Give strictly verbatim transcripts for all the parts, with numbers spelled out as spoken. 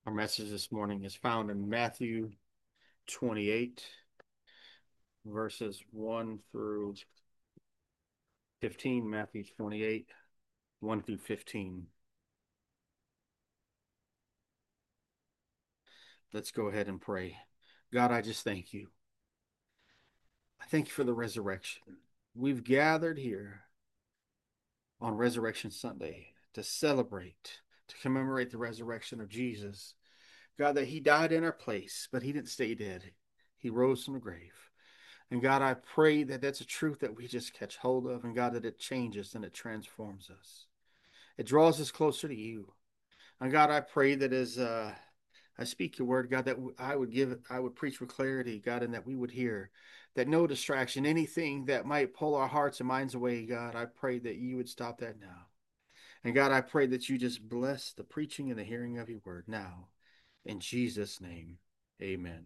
Our message this morning is found in Matthew twenty-eight, verses one through fifteen. Matthew twenty-eight, one through fifteen. Let's go ahead and pray. God, I just thank you. I thank you for the resurrection. We've gathered here on Resurrection Sunday to celebrate, to commemorate the resurrection of Jesus. God, that he died in our place, but he didn't stay dead. He rose from the grave. And God, I pray that that's a truth that we just catch hold of, and God, that it changes and it transforms us. It draws us closer to you. And God, I pray that as uh, I speak your word, God, that I would give, I would preach with clarity, God, and that we would hear that no distraction, anything that might pull our hearts and minds away, God, I pray that you would stop that now. And God, I pray that you just bless the preaching and the hearing of your word now. In Jesus' name, amen.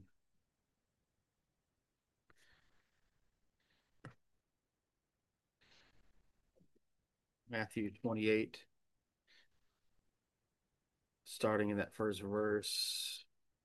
Matthew twenty-eight, starting in that first verse.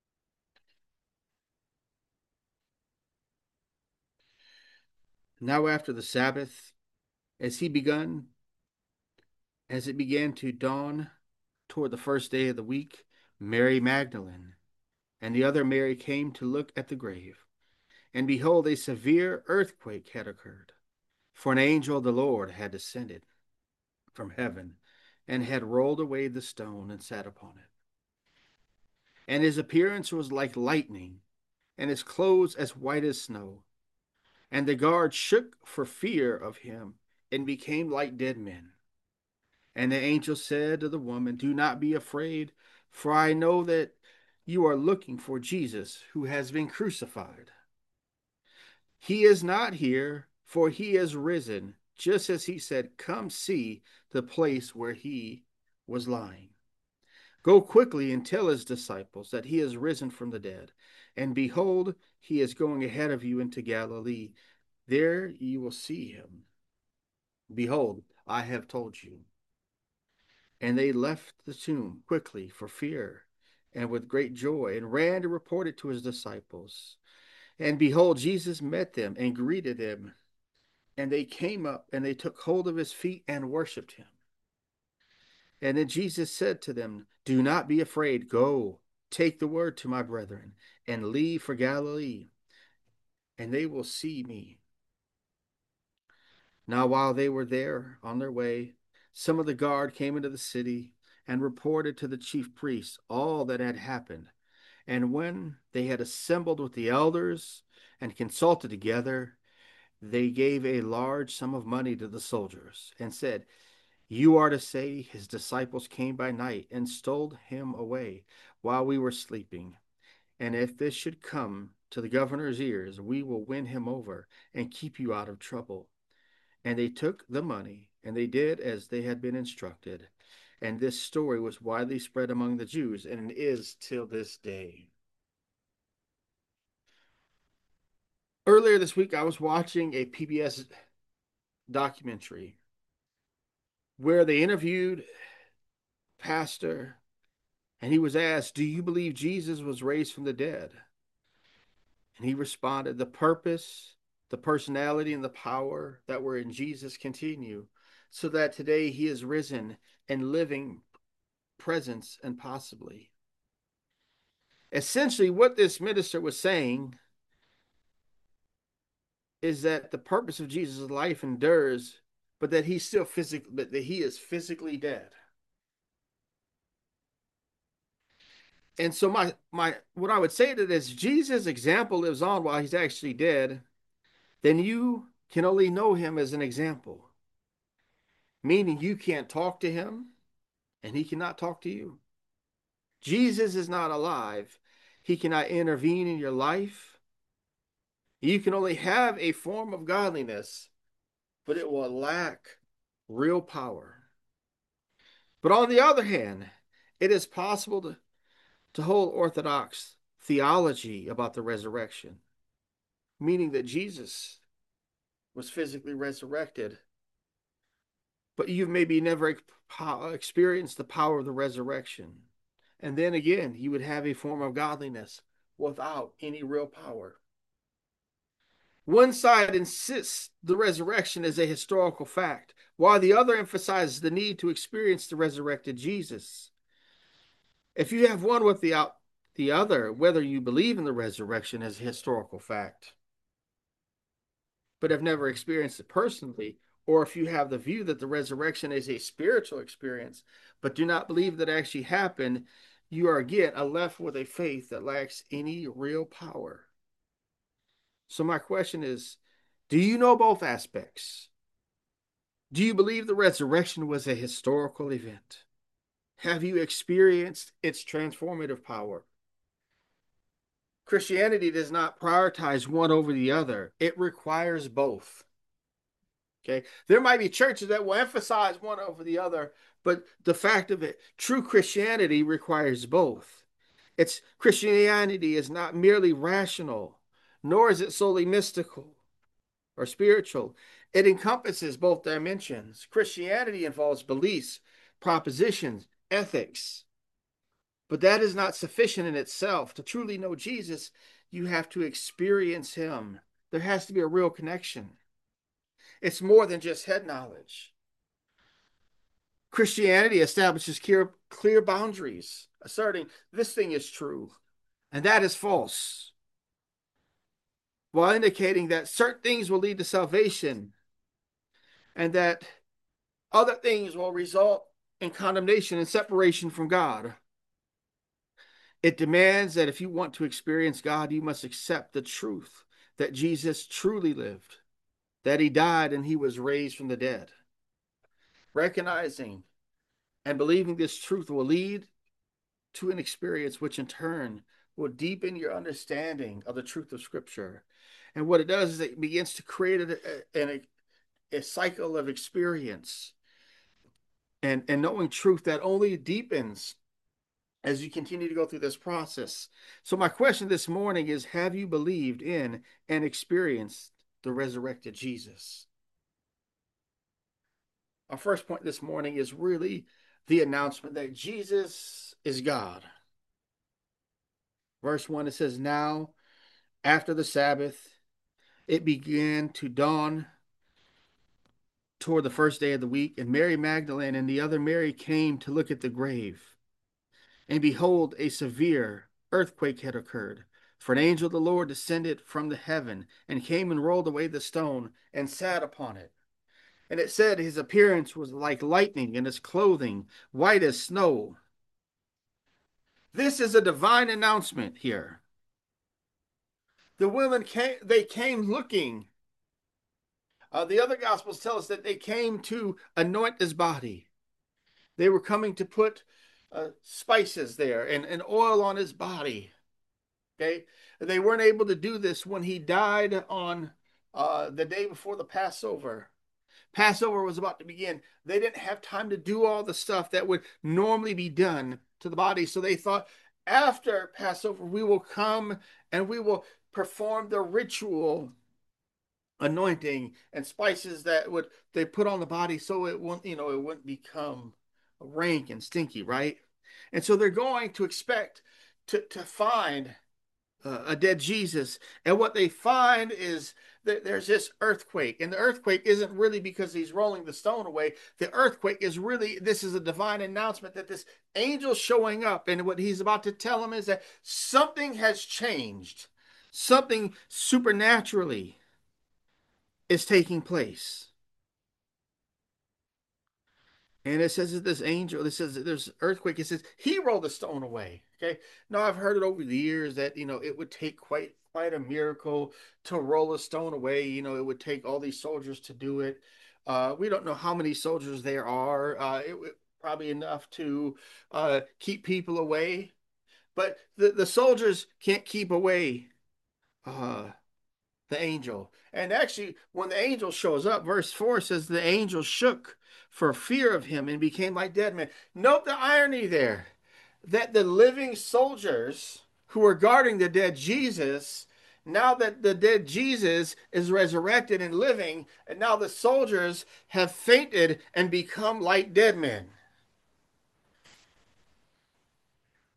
Now after the Sabbath, as he begun, as it began to dawn toward the first day of the week, Mary Magdalene and the other Mary came to look at the grave. And behold, a severe earthquake had occurred, for an angel of the Lord had descended from heaven and had rolled away the stone and sat upon it. And his appearance was like lightning, and his clothes as white as snow. And the guards shook for fear of him and became like dead men. And the angel said to the woman, do not be afraid, for I know that you are looking for Jesus who has been crucified. He is not here, for he is risen, just as he said, come see the place where he was lying. Go quickly and tell his disciples that he is risen from the dead. And behold, he is going ahead of you into Galilee. There you will see him. Behold, I have told you. And they left the tomb quickly for fear and with great joy, and ran to report it to his disciples. And behold, Jesus met them and greeted them. And they came up and they took hold of his feet and worshipped him. And then Jesus said to them, do not be afraid. Go, take the word to my brethren, and leave for Galilee, and they will see me. Now, while they were there on their way, some of the guard came into the city and reported to the chief priests all that had happened. And when they had assembled with the elders and consulted together, they gave a large sum of money to the soldiers and said, you are to say his disciples came by night and stole him away while we were sleeping. And if this should come to the governor's ears, we will win him over and keep you out of trouble. And they took the money, and they did as they had been instructed. And this story was widely spread among the Jews, and it is till this day. Earlier this week, I was watching a P B S documentary where they interviewed pastor, and he was asked, do you believe Jesus was raised from the dead? And he responded, the purpose, the personality, and the power that were in Jesus continue, so that today he is risen and living presence and possibly. Essentially, what this minister was saying is that the purpose of Jesus' life endures, but that he's still physically, but that he is physically dead. And so my my what I would say to this, Jesus' example lives on while he's actually dead, then you can only know him as an example. Meaning you can't talk to him and he cannot talk to you. Jesus is not alive. He cannot intervene in your life. You can only have a form of godliness, but it will lack real power. But on the other hand, it is possible to, to hold orthodox theology about the resurrection, meaning that Jesus was physically resurrected, but you've maybe never experienced the power of the resurrection. And then again, you would have a form of godliness without any real power. One side insists the resurrection is a historical fact, while the other emphasizes the need to experience the resurrected Jesus. If you have one with the out, the other, whether you believe in the resurrection as a historical fact, but have never experienced it personally, or if you have the view that the resurrection is a spiritual experience, but do not believe that it actually happened, you are again left with a faith that lacks any real power. So my question is, do you know both aspects? Do you believe the resurrection was a historical event? Have you experienced its transformative power? Christianity does not prioritize one over the other. It requires both. Okay. There might be churches that will emphasize one over the other, but the fact of it, true Christianity requires both. It's Christianity is not merely rational, nor is it solely mystical or spiritual. It encompasses both dimensions. Christianity involves beliefs, propositions, ethics, but that is not sufficient in itself. To truly know Jesus, you have to experience him. There has to be a real connection. It's more than just head knowledge. Christianity establishes clear, clear boundaries, asserting this thing is true and that is false, while indicating that certain things will lead to salvation and that other things will result in condemnation and separation from God. It demands that if you want to experience God, you must accept the truth that Jesus truly lived, that he died and he was raised from the dead. Recognizing and believing this truth will lead to an experience which in turn will deepen your understanding of the truth of Scripture. And what it does is it begins to create a, a, a cycle of experience and, and knowing truth that only deepens as you continue to go through this process. So my question this morning is, have you believed in and experienced the resurrected Jesus? Our first point this morning is really the announcement that Jesus is God. Verse one, it says, now after the Sabbath, it began to dawn toward the first day of the week, and Mary Magdalene and the other Mary came to look at the grave. And behold, a severe earthquake had occurred, for an angel of the Lord descended from the heaven and came and rolled away the stone and sat upon it. And it said his appearance was like lightning and his clothing white as snow. This is a divine announcement here. The women came, they came looking. Uh, the other gospels tell us that they came to anoint his body. They were coming to put uh, spices there and, and oil on his body. Okay. They weren't able to do this when he died on uh, the day before the Passover. Passover was about to begin. They didn't have time to do all the stuff that would normally be done to the body. So they thought, after Passover, we will come and we will perform the ritual anointing and spices that would they put on the body so it won't, you know, it wouldn't become rank and stinky, right? And so they're going to expect to, to find uh, a dead Jesus. And what they find is that there's this earthquake. And the earthquake isn't really because he's rolling the stone away. The earthquake is really, this is a divine announcement that this angel showing up. And what he's about to tell him is that something has changed. Something supernaturally is taking place. And it says that this angel, it says that there's earthquake. It says he rolled the stone away. Okay. Now I've heard it over the years that, you know, it would take quite, quite a miracle to roll a stone away. You know, it would take all these soldiers to do it. Uh, we don't know how many soldiers there are. Uh, it would probably enough to uh, keep people away. But the, the soldiers can't keep away uh, the angel. And actually, when the angel shows up, verse four says the angel shook for fear of him and became like dead men. Note the irony there that the living soldiers who were guarding the dead Jesus, now that the dead Jesus is resurrected and living, and now the soldiers have fainted and become like dead men.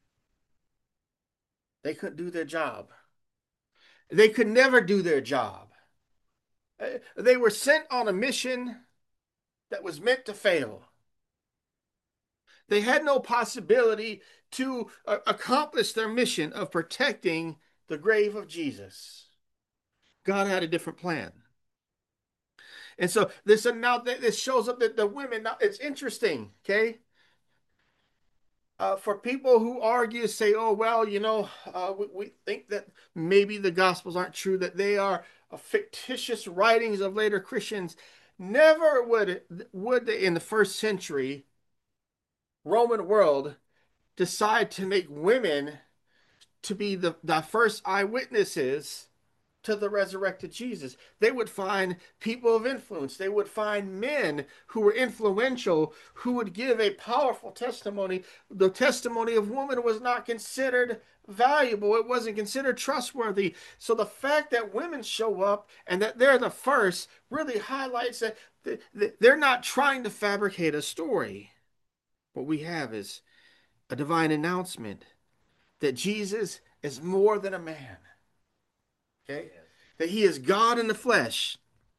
They couldn't do their job. They could never do their job. Uh, They were sent on a mission that was meant to fail. They had no possibility to uh, accomplish their mission of protecting the grave of Jesus. God had a different plan. And so this now this shows up that the women now it's interesting, okay? Uh, for people who argue, say, oh, well, you know, uh, we, we think that maybe the Gospels aren't true, that they are uh, fictitious writings of later Christians. Never would, would they, in the first century Roman world, decide to make women to be the, the first eyewitnesses to the resurrected Jesus. They would find people of influence. They would find men who were influential, who would give a powerful testimony. The testimony of woman was not considered valuable. It wasn't considered trustworthy. So the fact that women show up and that they're the first really highlights that they're not trying to fabricate a story. What we have is a divine announcement that Jesus is more than a man. Okay? That he is God in the flesh.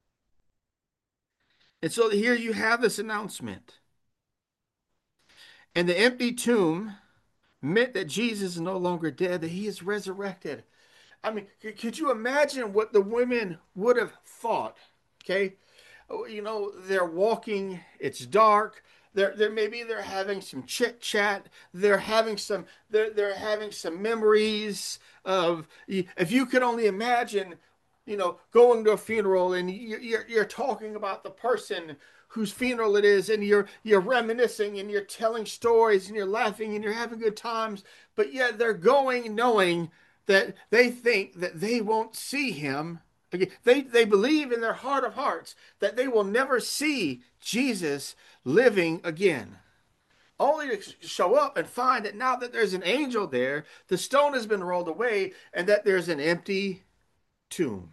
And so here you have this announcement. And the empty tomb meant that Jesus is no longer dead, that he is resurrected. I mean, could you imagine what the women would have thought? Okay? You know, they're walking, it's dark. They're, they're maybe they're having some chit chat. They're having some they're, they're having some memories of if you could only imagine, you know, going to a funeral and you're, you're talking about the person whose funeral it is, and you're you're reminiscing and you're telling stories and you're laughing and you're having good times, but yet they're going knowing that they think that they won't see him again. They they believe in their heart of hearts that they will never see Jesus living again. Only to show up and find that now that there's an angel there, the stone has been rolled away, and that there's an empty tomb.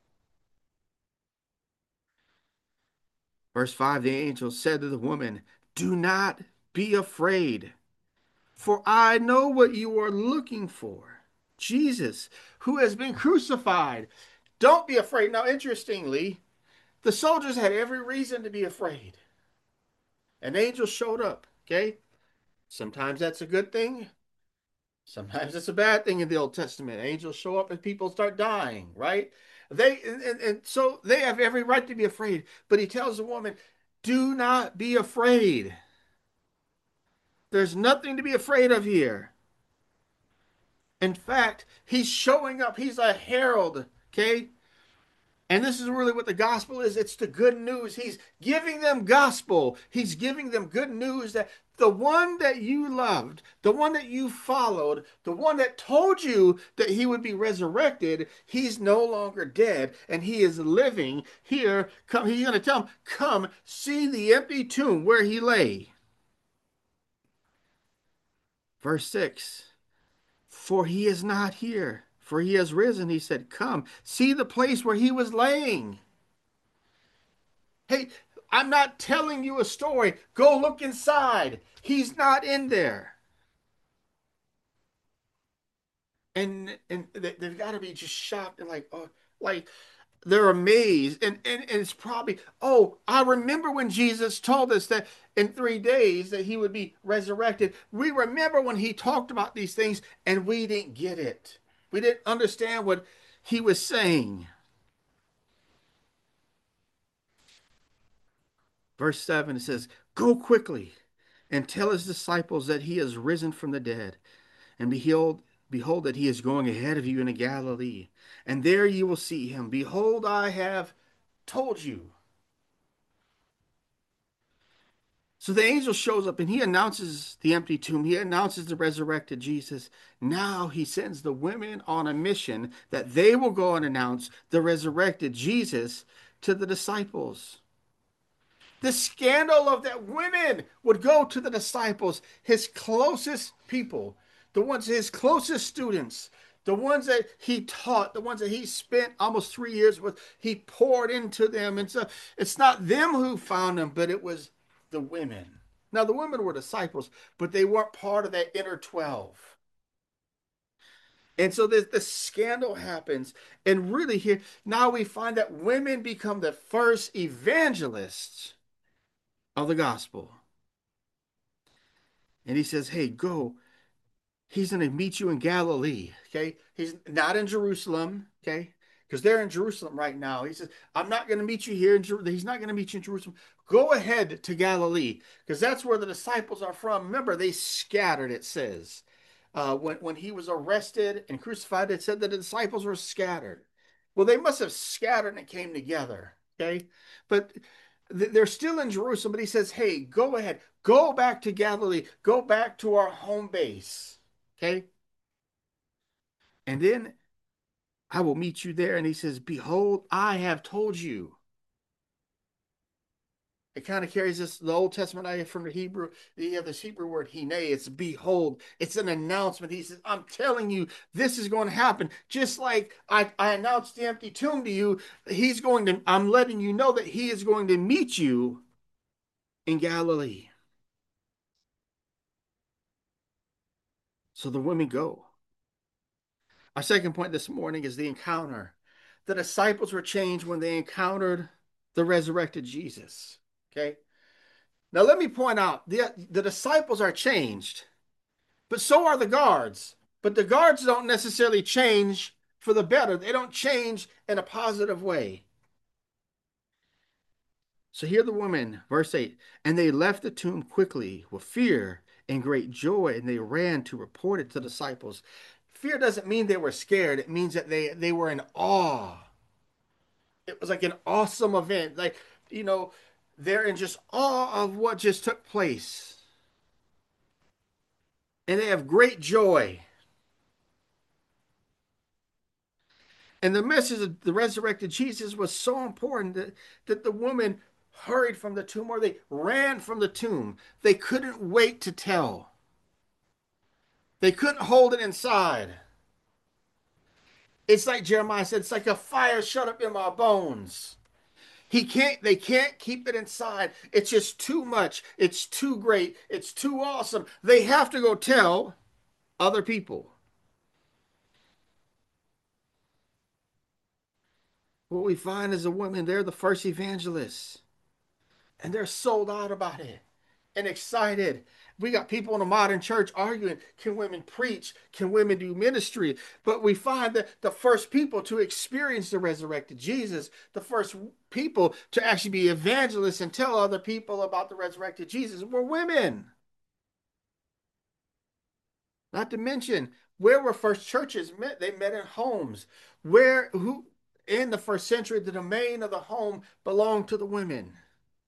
Verse five, the angel said to the woman, do not be afraid, for I know what you are looking for. Jesus, who has been crucified. Don't be afraid. Now, interestingly, the soldiers had every reason to be afraid. An angel showed up, okay? Sometimes that's a good thing. Sometimes it's a bad thing in the Old Testament. Angels show up and people start dying, right? They and, and, and so they have every right to be afraid. But he tells the woman, do not be afraid. There's nothing to be afraid of here. In fact, he's showing up. He's a herald, okay? And this is really what the gospel is. It's the good news. He's giving them gospel. He's giving them good news that the one that you loved, the one that you followed, the one that told you that he would be resurrected, he's no longer dead and he is living here. Come, he's going to tell them, come see the empty tomb where he lay. Verse six, for he is not here, for he has risen. He said, come see the place where he was laying. Hey, I'm not telling you a story. Go look inside. He's not in there. And and they, they've got to be just shocked and like, oh, like they're amazed. And, and and it's probably, oh, I remember when Jesus told us that in three days that he would be resurrected. We remember when he talked about these things and we didn't get it. We didn't understand what he was saying. Verse seven, it says, go quickly and tell his disciples that he has risen from the dead. And behold, behold that he is going ahead of you into Galilee. And there you will see him. Behold, I have told you. So the angel shows up and he announces the empty tomb. He announces the resurrected Jesus. Now he sends the women on a mission that they will go and announce the resurrected Jesus to the disciples. The scandal of that women would go to the disciples, his closest people, the ones, his closest students, the ones that he taught, the ones that he spent almost three years with, he poured into them. And so it's not them who found him, but it was the women. Now, the women were disciples, but they weren't part of that inner twelve. And so this, this scandal happens. And really, here now we find that women become the first evangelists of the gospel. And he says, hey, go. He's going to meet you in Galilee. Okay. He's not in Jerusalem. Okay. Because they're in Jerusalem right now. He says, I'm not going to meet you here in Jerusalem. He's not going to meet you in Jerusalem. Go ahead to Galilee because that's where the disciples are from. Remember, they scattered, it says. Uh, when, when he was arrested and crucified, it said that the disciples were scattered. Well, they must have scattered and came together. Okay. But they're still in Jerusalem. But he says, hey, go ahead. Go back to Galilee. Go back to our home base. Okay. And then I will meet you there. And he says, behold, I have told you. It kind of carries this, the Old Testament idea from the Hebrew. You have this Hebrew word, hine. It's behold. It's an announcement. He says, I'm telling you, this is going to happen. Just like I, I announced the empty tomb to you, he's going to, I'm letting you know that he is going to meet you in Galilee. So the women go. Our second point this morning is the encounter. The disciples were changed when they encountered the resurrected Jesus. Okay. Now, let me point out the, the disciples are changed, but so are the guards. But the guards don't necessarily change for the better, they don't change in a positive way. So, here the women, verse eight, and they left the tomb quickly with fear and great joy, and they ran to report it to the disciples. Fear doesn't mean they were scared, it means that they, they were in awe. It was like an awesome event. Like, you know, they're in just awe of what just took place. And they have great joy. And the message of the resurrected Jesus was so important that, that the woman hurried from the tomb, or they ran from the tomb. They couldn't wait to tell. They couldn't hold it inside. It's like Jeremiah said, it's like a fire shut up in my bones. He can't, they can't keep it inside. It's just too much. It's too great. It's too awesome. They have to go tell other people. What we find is the women, they're the first evangelists, and they're sold out about it and excited. We got people in the modern church arguing, can women preach? Can women do ministry? But we find that the first people to experience the resurrected Jesus, the first people to actually be evangelists and tell other people about the resurrected Jesus were women. Not to mention, where were first churches met? They met in homes. Where, who, in the first century, the domain of the home belonged to the women.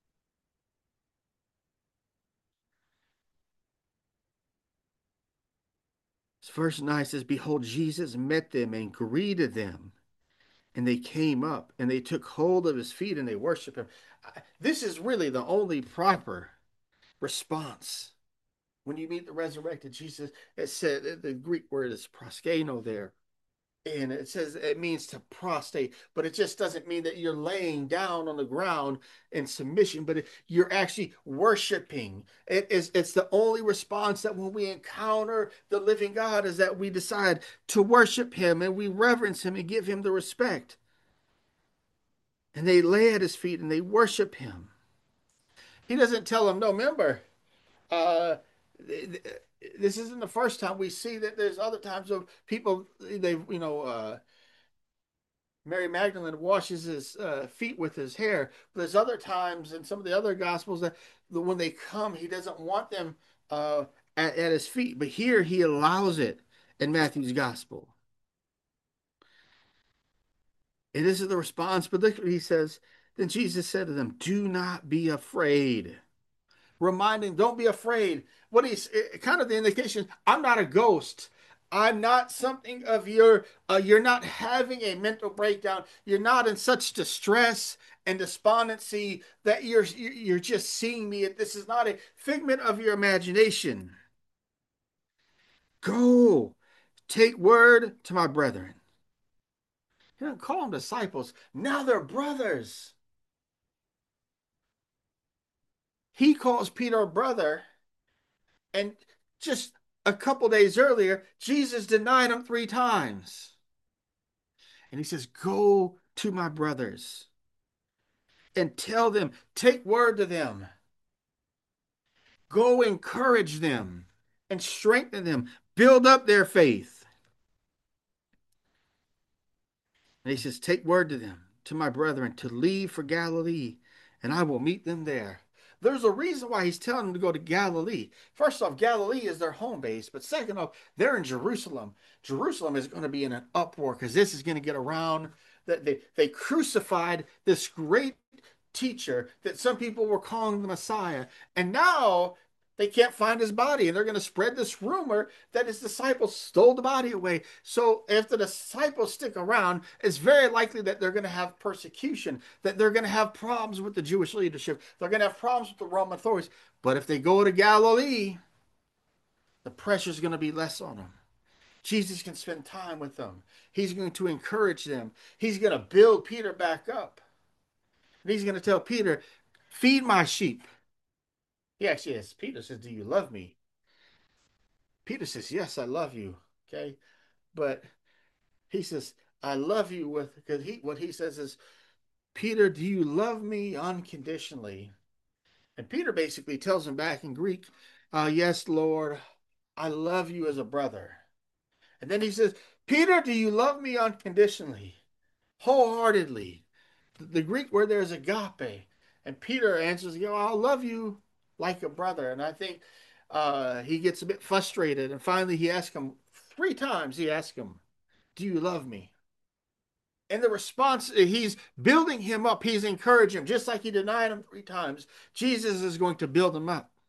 Verse nine says, behold, Jesus met them and greeted them. And they came up and they took hold of his feet and they worshiped him. This is really the only proper response. When you meet the resurrected Jesus, it said the Greek word is proskeno there. And it says it means to prostrate, but it just doesn't mean that you're laying down on the ground in submission, but you're actually worshiping. It is, it's the only response that when we encounter the living God is that we decide to worship him and we reverence him and give him the respect. And they lay at his feet and they worship him. He doesn't tell them, no, remember, uh, this isn't the first time we see that there's other times of people, they, you know, uh, Mary Magdalene washes his uh, feet with his hair. But there's other times in some of the other gospels that when they come, he doesn't want them uh, at, at his feet. But here he allows it in Matthew's gospel. And this is the response. But look what he says. Then Jesus said to them, do not be afraid. Reminding, don't be afraid. What he's kind of the indication, I'm not a ghost. I'm not something of your, uh, you're not having a mental breakdown. You're not in such distress and despondency that you're, you're just seeing me. This is not a figment of your imagination. Go, take word to my brethren. He doesn't call them disciples. Now they're brothers. He calls Peter a brother and just a couple days earlier, Jesus denied him three times. And he says, go to my brothers and tell them, take word to them, go encourage them and strengthen them, build up their faith. And he says, take word to them, to my brethren, to leave for Galilee, and I will meet them there. There's a reason why he's telling them to go to Galilee. First off, Galilee is their home base, but second off, they're in Jerusalem. Jerusalem is going to be in an uproar because this is going to get around that they, they crucified this great teacher that some people were calling the Messiah. And now they can't find his body, and they're going to spread this rumor that his disciples stole the body away. So if the disciples stick around, it's very likely that they're going to have persecution, that they're going to have problems with the Jewish leadership. They're going to have problems with the Roman authorities. But if they go to Galilee, the pressure is going to be less on them. Jesus can spend time with them. He's going to encourage them. He's going to build Peter back up. And he's going to tell Peter, feed my sheep. He actually asks Peter, says, do you love me? Peter says, yes, I love you. Okay. But he says, I love you with, because he, what he says is, Peter, do you love me unconditionally? And Peter basically tells him back in Greek, uh, yes, Lord, I love you as a brother. And then he says, Peter, do you love me unconditionally, wholeheartedly? The, the Greek word there is agape. And Peter answers, you know, I'll love you like a brother. And I think uh, he gets a bit frustrated. And finally, he asks him three times, he asks him, do you love me? And the response, he's building him up. He's encouraging him, just like he denied him three times. Jesus is going to build him up.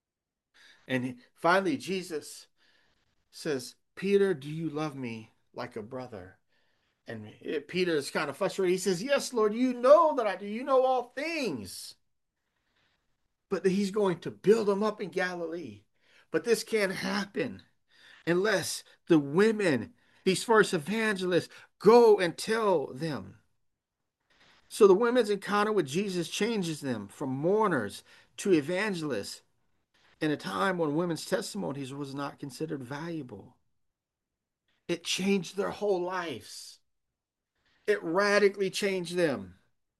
And finally, Jesus says, Peter, do you love me like a brother? And Peter is kind of frustrated. He says, yes, Lord, you know that I do. You know all things. But he's going to build him up in Galilee. But this can't happen unless the women, these first evangelists, go and tell them. So the women's encounter with Jesus changes them from mourners to evangelists in a time when women's testimonies was not considered valuable. It changed their whole lives. It radically changed them.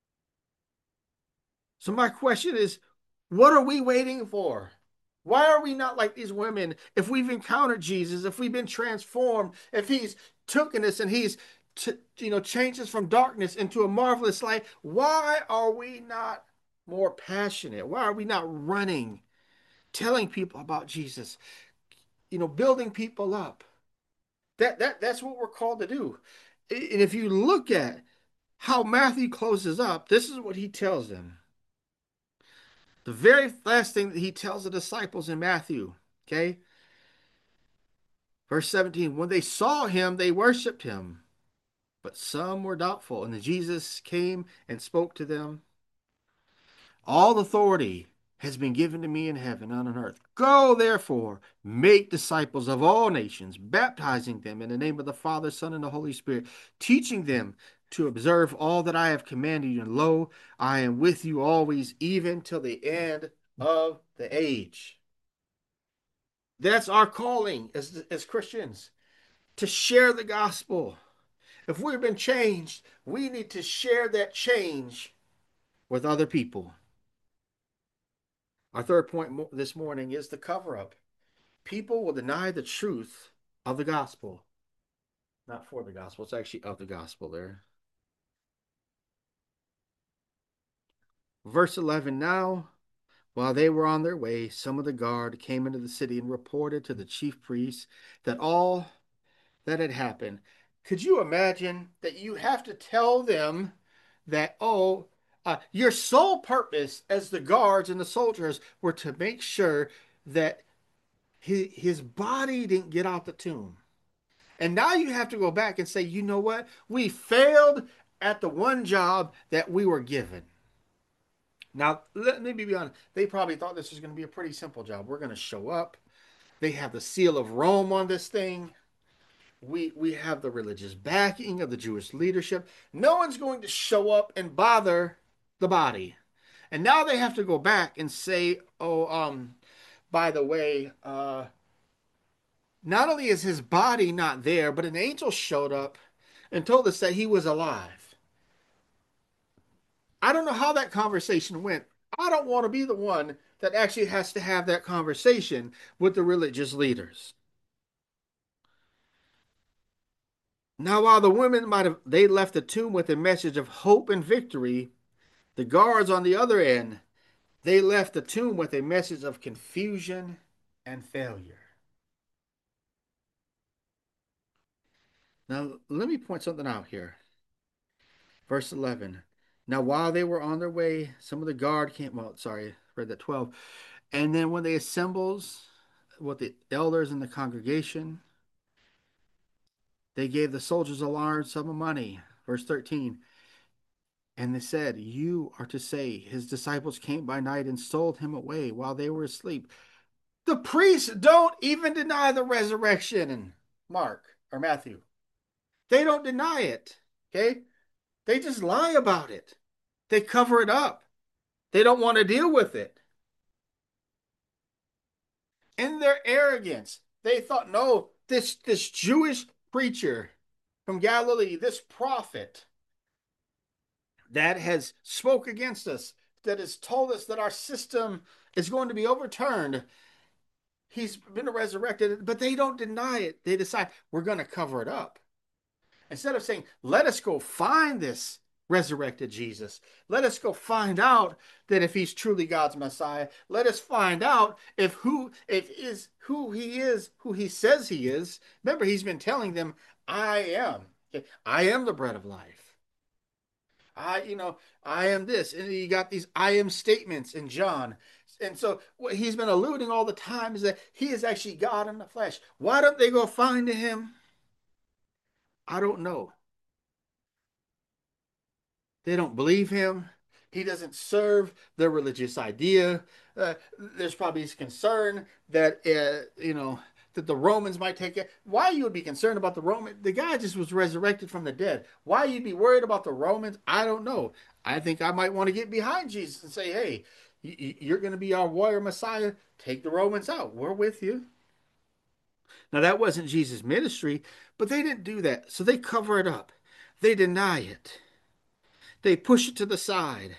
So my question is, what are we waiting for? Why are we not like these women? If we've encountered Jesus, if we've been transformed, if he's taken us and he's to, you know, changed us from darkness into a marvelous light, why are we not more passionate? Why are we not running, telling people about Jesus, you know, building people up? That that that's what we're called to do. And if you look at how Matthew closes up, this is what he tells them. The very last thing that he tells the disciples in Matthew, okay? Verse seventeen, when they saw him, they worshiped him, but some were doubtful. And then Jesus came and spoke to them. All authority has been given to me in heaven and on earth. Go, therefore, make disciples of all nations, baptizing them in the name of the Father, Son, and the Holy Spirit, teaching them to observe all that I have commanded you. And lo, I am with you always, even till the end of the age. That's our calling as, as Christians, to share the gospel. If we've been changed, we need to share that change with other people. Our third point this morning is the cover up. People will deny the truth of the gospel. Not for the gospel, it's actually of the gospel there. Verse eleven, now, while they were on their way, some of the guard came into the city and reported to the chief priests that all that had happened. Could you imagine that you have to tell them that, oh, uh, your sole purpose as the guards and the soldiers were to make sure that his, his body didn't get out the tomb. And now you have to go back and say, you know what? We failed at the one job that we were given. Now, let me be honest. They probably thought this was going to be a pretty simple job. We're going to show up. They have the seal of Rome on this thing. We we have the religious backing of the Jewish leadership. No one's going to show up and bother the body. And now they have to go back and say, oh, um, by the way, uh, Not only is his body not there, but an angel showed up and told us that he was alive. I don't know how that conversation went. I don't want to be the one that actually has to have that conversation with the religious leaders. Now, while the women might have they left the tomb with a message of hope and victory, the guards on the other end, they left the tomb with a message of confusion and failure. Now, let me point something out here. Verse eleven. Now, while they were on their way, some of the guard came. Well, sorry, read that twelve. And then when they assembles with the elders in the congregation, they gave the soldiers a large sum of money. Verse thirteen. And they said, "You are to say, his disciples came by night and stole him away while they were asleep." The priests don't even deny the resurrection in Mark or Matthew. They don't deny it. Okay? They just lie about it. They cover it up. They don't want to deal with it. In their arrogance, they thought, no, this, this Jewish preacher from Galilee, this prophet that has spoke against us, that has told us that our system is going to be overturned. He's been resurrected, but they don't deny it. They decide we're going to cover it up. Instead of saying, let us go find this resurrected Jesus. Let us go find out that if he's truly God's Messiah. Let us find out if who if is who he is, who he says he is. Remember, he's been telling them, I am. I am the bread of life. I, you know, I am this. And you got these I am statements in John. And so what he's been alluding all the time is that he is actually God in the flesh. Why don't they go find him? I don't know. They don't believe him. He doesn't serve their religious idea. Uh, there's probably concern that uh, you know that the Romans might take it. Why you would be concerned about the Roman? The guy just was resurrected from the dead. Why you'd be worried about the Romans? I don't know. I think I might want to get behind Jesus and say, "Hey, you're going to be our warrior Messiah. Take the Romans out. We're with you." Now that wasn't Jesus' ministry, but they didn't do that. So they cover it up. They deny it. They push it to the side.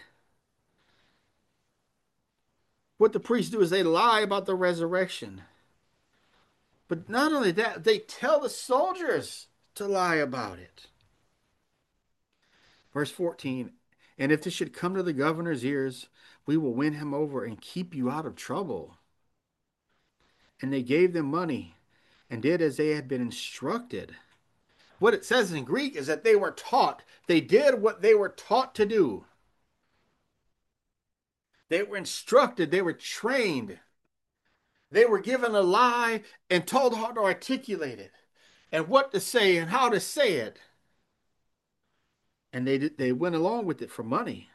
What the priests do is they lie about the resurrection. But not only that, they tell the soldiers to lie about it. Verse fourteen, and if this should come to the governor's ears, we will win him over and keep you out of trouble. And they gave them money and did as they had been instructed. What it says in Greek is that they were taught. They did what they were taught to do. They were instructed. They were trained. They were given a lie and told how to articulate it and what to say and how to say it. And they did, they went along with it for money.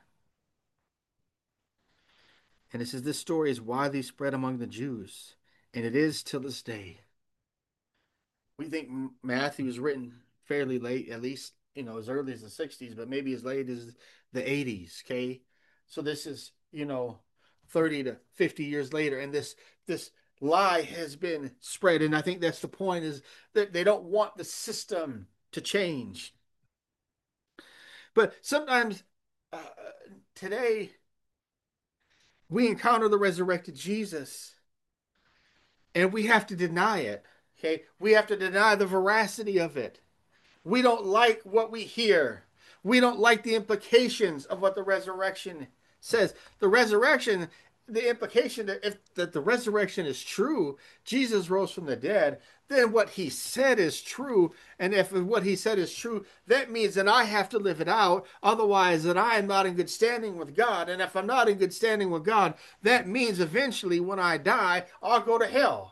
And it says this story is widely spread among the Jews, and it is till this day. We think Matthew was written fairly late, at least you know as early as the sixties, but maybe as late as the eighties. Okay, so this is you know thirty to fifty years later, and this this lie has been spread, and I think that's the point: is that they don't want the system to change. But sometimes uh, today we encounter the resurrected Jesus and we have to deny it. Okay. We have to deny the veracity of it. We don't like what we hear. We don't like the implications of what the resurrection says. The resurrection, the implication that if that the resurrection is true, Jesus rose from the dead, then what he said is true. And if what he said is true, that means that I have to live it out. Otherwise, that I am not in good standing with God. And if I'm not in good standing with God, that means eventually when I die, I'll go to hell.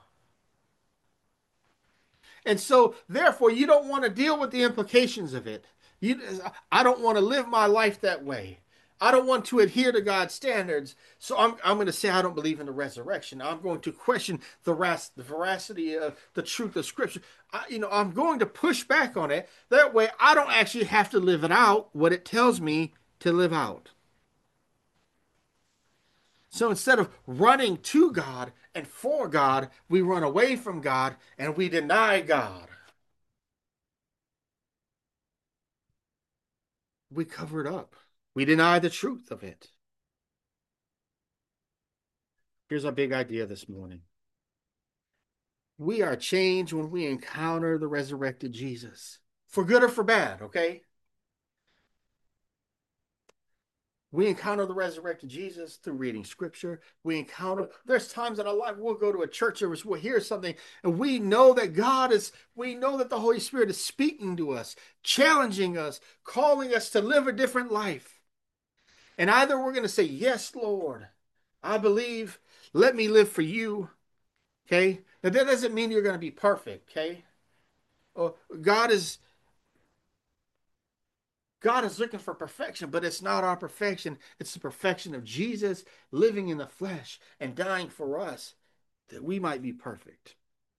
And so, therefore, you don't want to deal with the implications of it. You, I don't want to live my life that way. I don't want to adhere to God's standards. So I'm, I'm going to say I don't believe in the resurrection. I'm going to question the, ras- the veracity of the truth of Scripture. I, you know, I'm going to push back on it. That way, I don't actually have to live it out what it tells me to live out. So instead of running to God and for God, we run away from God and we deny God. We cover it up. We deny the truth of it. Here's our big idea this morning. We are changed when we encounter the resurrected Jesus, for good or for bad, okay? We encounter the resurrected Jesus through reading scripture. We encounter, there's times in our life we'll go to a church service, we'll hear something, and we know that God is, we know that the Holy Spirit is speaking to us, challenging us, calling us to live a different life. And either we're going to say, yes, Lord, I believe, let me live for you, okay? Now, that doesn't mean you're going to be perfect, okay? Oh, God is God is looking for perfection, but it's not our perfection. It's the perfection of Jesus living in the flesh and dying for us that we might be perfect.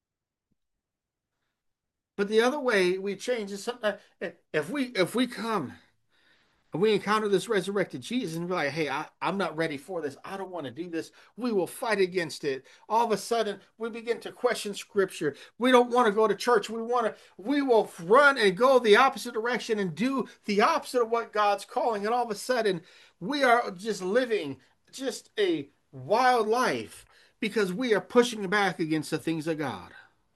But the other way we change is sometimes if we if we come and we encounter this resurrected Jesus and we're like, hey, I, I'm not ready for this. I don't want to do this. We will fight against it. All of a sudden, we begin to question scripture. We don't want to go to church. We want to, we will run and go the opposite direction and do the opposite of what God's calling. And all of a sudden, we are just living just a wild life because we are pushing back against the things of God.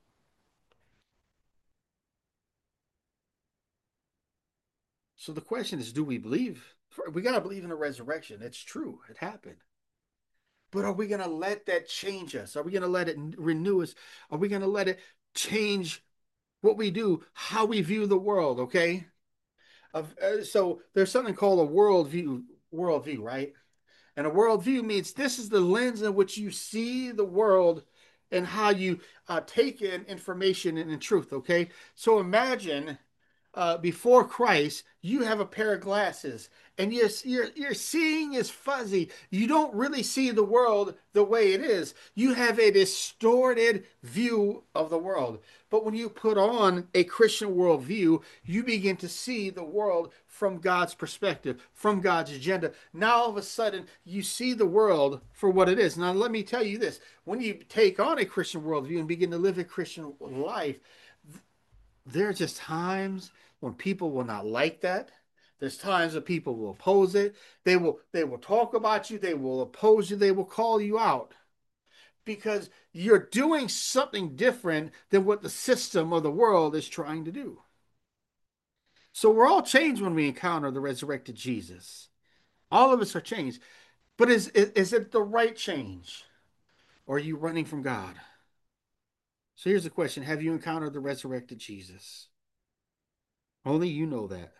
So the question is, do we believe? We got to believe in a resurrection. It's true. It happened. But are we going to let that change us? Are we going to let it renew us? Are we going to let it change what we do, how we view the world? Okay. Of, uh, so there's something called a worldview, worldview, right? And a worldview means this is the lens in which you see the world and how you uh, take in information and in truth. Okay. So imagine uh, before Christ, you have a pair of glasses and your, your, your seeing is fuzzy. You don't really see the world the way it is. You have a distorted view of the world. But when you put on a Christian worldview, you begin to see the world from God's perspective, from God's agenda. Now, all of a sudden, you see the world for what it is. Now, let me tell you this when you take on a Christian worldview and begin to live a Christian life, there are just times when people will not like that. There's times that people will oppose it. They will they will talk about you, they will oppose you, they will call you out because you're doing something different than what the system or the world is trying to do. So we're all changed when we encounter the resurrected Jesus. All of us are changed. But is is, is it the right change? Or are you running from God? So here's the question. Have you encountered the resurrected Jesus? Only you know that.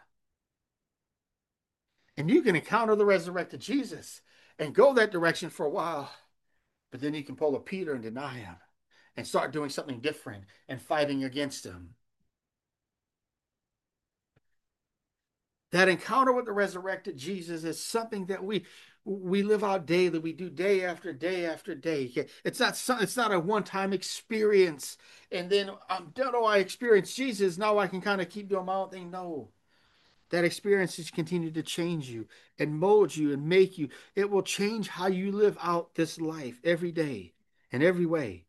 And you can encounter the resurrected Jesus and go that direction for a while, but then you can pull a Peter and deny him and start doing something different and fighting against him. That encounter with the resurrected Jesus is something that we we live out daily. We do day after day after day. It's not it's not a one-time experience. And then I'm done. Oh, I experienced Jesus. Now I can kind of keep doing my own thing. No. That experience has continued to change you and mold you and make you. It will change how you live out this life every day in every way.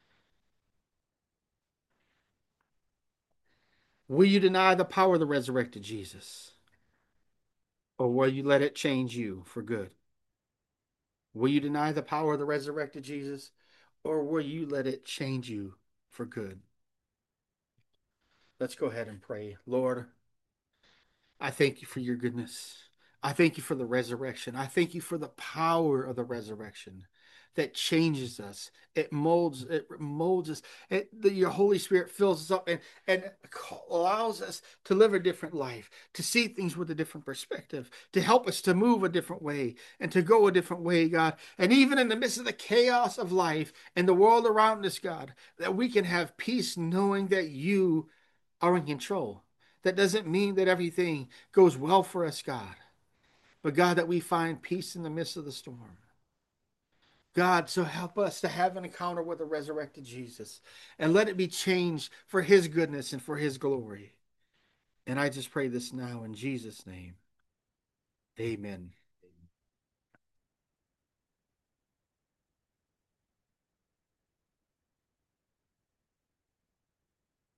Will you deny the power of the resurrected Jesus? Or will you let it change you for good? Will you deny the power of the resurrected Jesus? Or will you let it change you for good? Let's go ahead and pray. Lord, I thank you for your goodness. I thank you for the resurrection. I thank you for the power of the resurrection that changes us. It molds, it molds us. It, the, your Holy Spirit fills us up and, and allows us to live a different life, to see things with a different perspective, to help us to move a different way and to go a different way, God. And even in the midst of the chaos of life and the world around us, God, that we can have peace knowing that you are in control. That doesn't mean that everything goes well for us, God. But God, that we find peace in the midst of the storm. God, so help us to have an encounter with the resurrected Jesus and let it be changed for his goodness and for his glory. And I just pray this now in Jesus' name. Amen.